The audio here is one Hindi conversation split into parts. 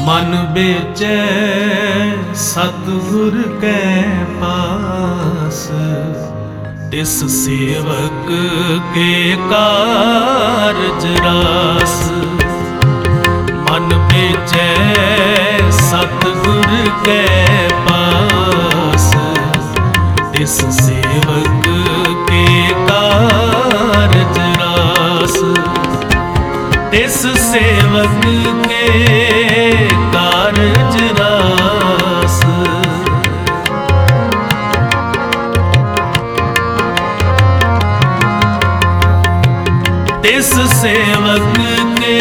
मन बेचै सतगुर कै पास, तिस सेवक के कारज रास। मन बेचै सतगुर कै पास, तिस सेवक के कारज रास। तिस सेवक के कारज रास। तिस सेवक के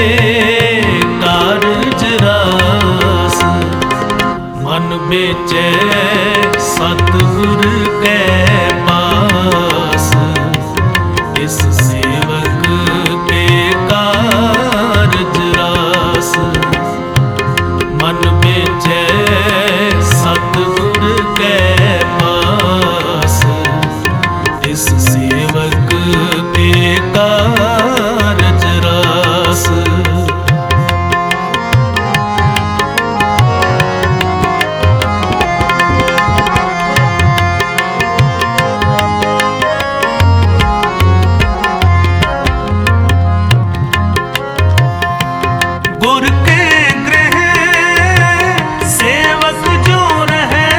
कारज रास। मन बेचै सतगुर कै पास, तिस सेवक के कारज रास। मन बेचै सतगुर कै पास, तिस सेवक के कारज रास। गुर के गृह सेवक जो रहे,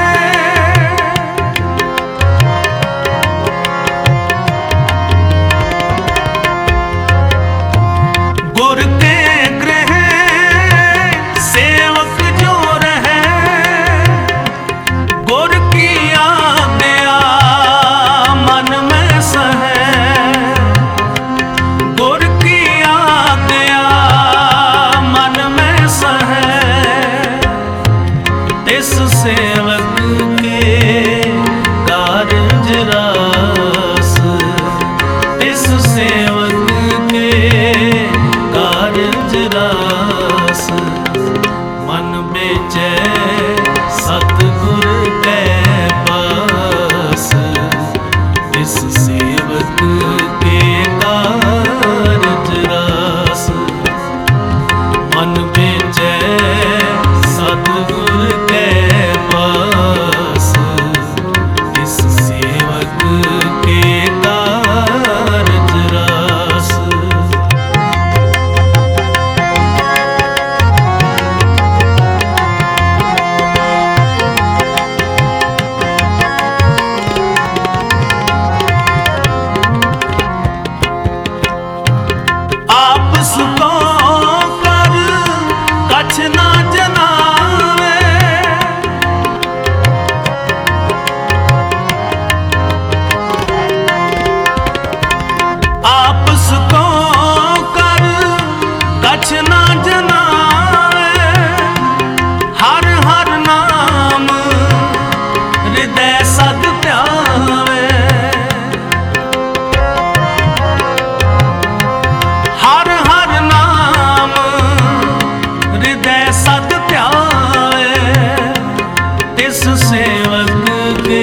गुर के गृह सेवक जो रहे। गुर की आज्ञा मन में सहे, गुर की आज्ञा मन में सहे। तिस सेवक के कारज रास। तिस सेवक के कारज रास। मन बेचै सतगुर कै पास, तिस सेवक के कारज रास। मन बेचै सतगुर कै पास, तिस सेवक के कारज रास। आप सुको कर कछ ना जनावे, आप सुको कर कछ ना जनावे। हर हर नाम हृदय सद ध्यावे। हर हर नाम हृदय सद ध्यावे। तिस सेवक के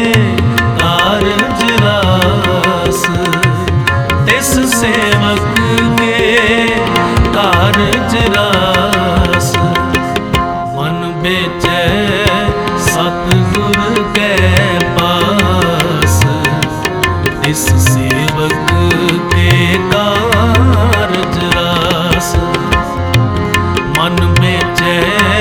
कारज रास। तिस सेवक के कारज रास। मन बेचै सतगुर कै पास, तिस सेवक के कारज रास। मन बेचै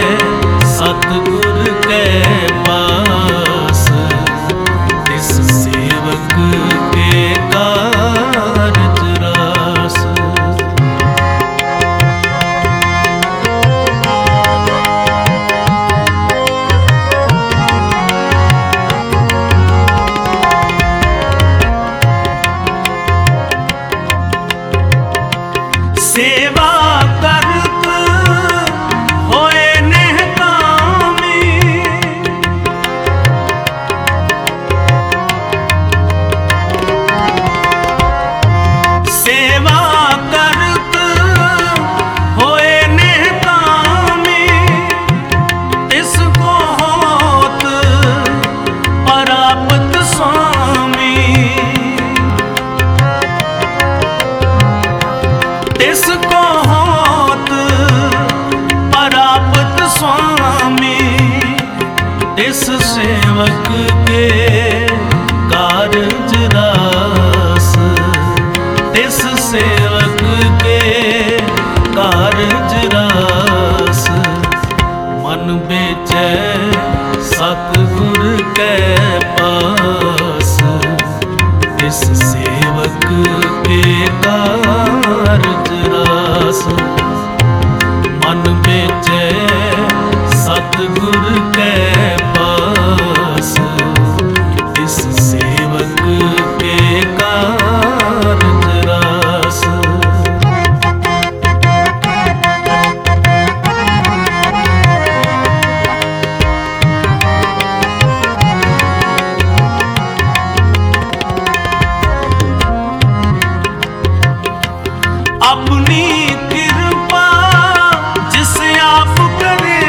सतगुर कै पास, तिस सेवक के कारज रास। सेवक के कारज रास, तिस सेवक के कारज रास। मन बेचै सतगुर कै पास, तिस सेवक के कारज रास। मन बेचै सतगुर कै पास, तिस सेवक के कारज रास। अपनी कृपा जिस आप करे,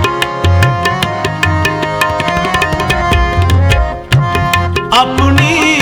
अपनी